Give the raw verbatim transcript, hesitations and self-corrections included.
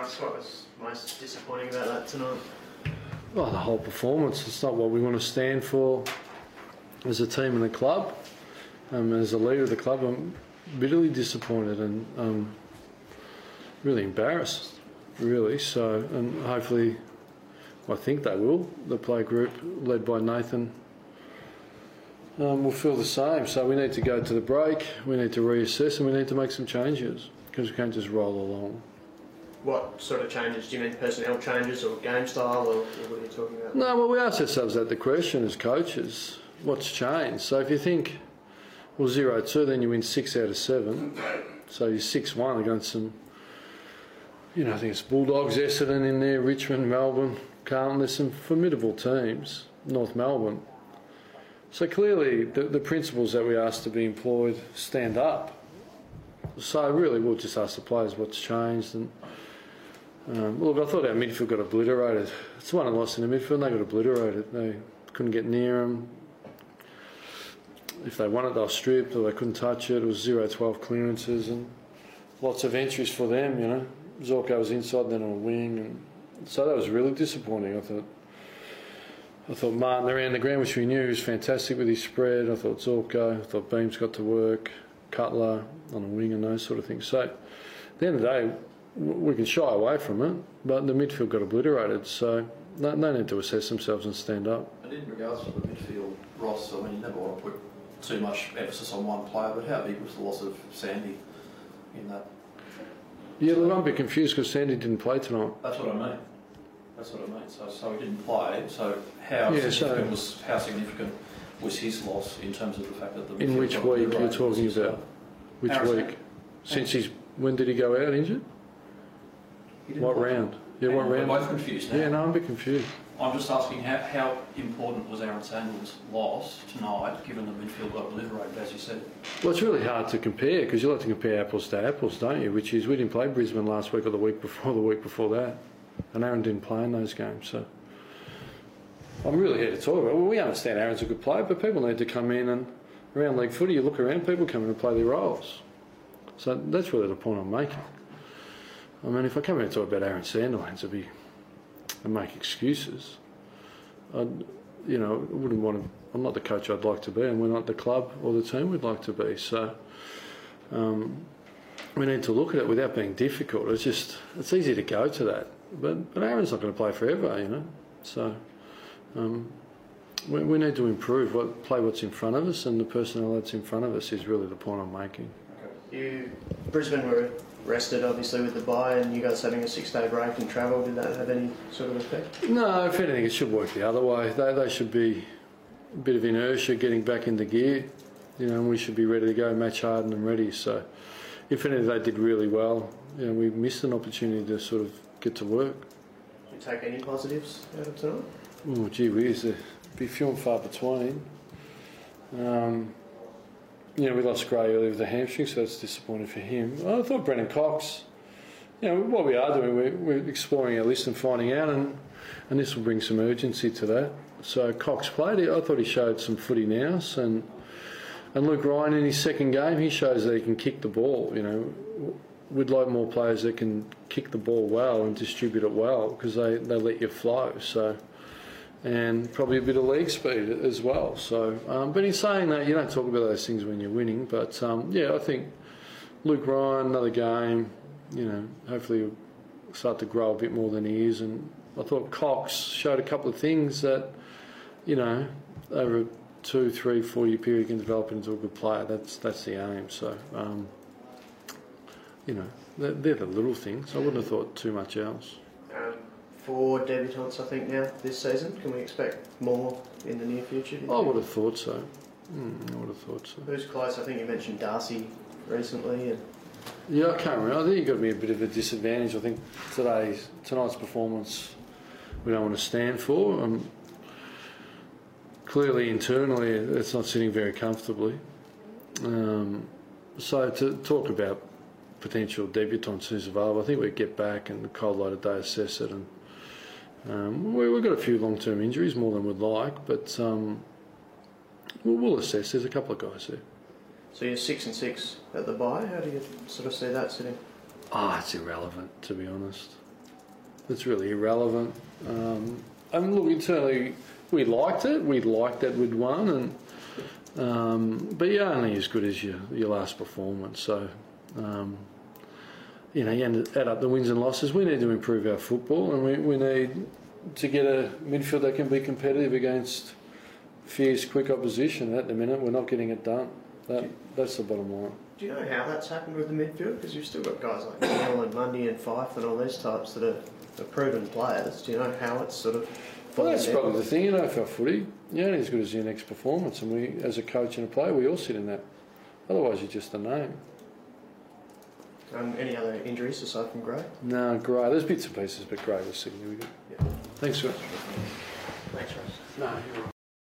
ask what was most disappointing about that tonight? Well, the whole performance. It's not what we want to stand for as a team and a club. Um, as a leader of the club, I'm bitterly disappointed and um, really embarrassed, really. So, and hopefully, I think they will. The play group, led by Nathan, um, will feel the same. So we need to go to the break. We need to reassess, and we need to make some changes because we can't just roll along. What sort of changes? Do you mean personnel changes or game style, or, or what are you talking about? No, well, we ask ourselves that the question as coaches, what's changed? So if you think, well, zero two, then you win six out of seven. So you're six one against some, you know, I think it's Bulldogs, Essendon in there, Richmond, Melbourne, Carlton. There's some formidable teams, North Melbourne. So clearly the, the principles that we ask to be employed stand up. So really we'll just ask the players what's changed. And um, look, I thought our midfield got obliterated. It's one and lost in the midfield, they got obliterated. They couldn't get near them. If they wanted, they were stripped, or they couldn't touch it. It was zero twelve clearances and lots of entries for them, you know. Zorko was inside, then on a wing, and so that was really disappointing. I thought I thought Martin around the ground, which we knew, he was fantastic with his spread. I thought Zorko, I thought Beams got to work, Cutler on a wing and those sort of things. So at the end of the day, we can shy away from it, but the midfield got obliterated, so they, they need to assess themselves and stand up. And in regards to the midfield, Ross, I mean, you never want to put too much emphasis on one player, but how big was the loss of Sandy in that? Yeah, look, I'm a bit confused because Sandy didn't play tonight. That's what I mean. That's what I mean. So, so he didn't play. So how yeah, significant so was how significant was his loss in terms of the fact that the in which week you're talking about? Which Harrison. week? Since he's when did he go out injured? What play. round? Yeah, Hang what on, round? We're both confused now. Yeah, no, I'm a bit confused. I'm just asking how, how important was Aaron Sandler's loss tonight, given the midfield got obliterated, as you said? Well, it's really hard to compare because you like to compare apples to apples, don't you? Which is, we didn't play Brisbane last week or the week before, the week before that, and Aaron didn't play in those games. So I'm really here to talk about. Well, we understand Aaron's a good player, but people need to come in and around league footy, you look around, people come in and play their roles. So that's really the point I'm making. I mean, if I come in and talk about Aaron Sandilands, it'd be and make excuses. I, you know, I wouldn't want to. I'm not the coach I'd like to be, and we're not the club or the team we'd like to be. So um, we need to look at it without being difficult. It's just it's easy to go to that, but but Aaron's not going to play forever, you know. So um, we, we need to improve. What play what's in front of us, and the personnel that's in front of us is really the point I'm making. You Brisbane were rested obviously with the bye, and you guys having a six-day break and travel. Did that have any sort of effect? No, if anything, it should work the other way. They they should be a bit of inertia getting back into gear, you know, and we should be ready to go, match hardened and ready. So, if anything, they did really well. You know, we missed an opportunity to sort of get to work. Did you take any positives out of tonight? Oh, gee whiz, it'd be few and far between. Um, you know, we lost Gray earlier with the hamstring, so that's disappointing for him. I thought Brennan Cox, you know, what we are doing, we're, we're exploring our list and finding out, and, and this will bring some urgency to that. So Cox played, I thought he showed some footy nous, and and Luke Ryan in his second game, he shows that he can kick the ball, you know. We'd like more players that can kick the ball well and distribute it well, because they, they let you flow, so... and probably a bit of leg speed as well. So, um, but in saying that, you don't talk about those things when you're winning. But um, yeah, I think Luke Ryan, another game, you know, hopefully he'll start to grow a bit more than he is. And I thought Cox showed a couple of things that, you know, over a two, three, four year period can develop into a good player. That's that's the aim. So, um, you know, they're, they're the little things. I wouldn't have thought too much else. Um, Four debutants, I think, now this season. Can we expect more in the near future? I would have thought so. Mm, I would have thought so. Who's close? I think you mentioned Darcy recently. And yeah, I can't remember. I think you got me a bit of a disadvantage. I think today's tonight's performance we don't want to stand for. Um, clearly, internally, it's not sitting very comfortably. Um, so to talk about potential debutants who's available, I think we get back and the cold light of day assess it, and um, we, we've got a few long-term injuries, more than we'd like, but um, we'll, we'll assess. There's a couple of guys there. So you're six and six at the bye. How do you sort of see that sitting? Ah, oh, it's irrelevant, to be honest. it's really irrelevant. Um, and look, internally, we liked it. We liked that we'd won, and um, but you're only as good as your your last performance. So, um, you know, you add up the wins and losses. We need to improve our football, and we, we need to get a midfield that can be competitive against fierce, quick opposition. At the minute, we're not getting it done. That that's the bottom line. Do you know how that's happened with the midfield? Because you've still got guys like Neil and Mundy and Fife and all these types that are, are proven players. Do you know how it's sort of... Well, that's fallen probably down? the thing, you know, for footy. You're only as good as your next performance, and we, as a coach and a player, we all sit in that. Otherwise, you're just a name. Um, any other injuries aside from Gray? No, Gray. There's bits and pieces, but Gray was significant. Yeah. Thanks, sir. Thanks, Russ. No, you're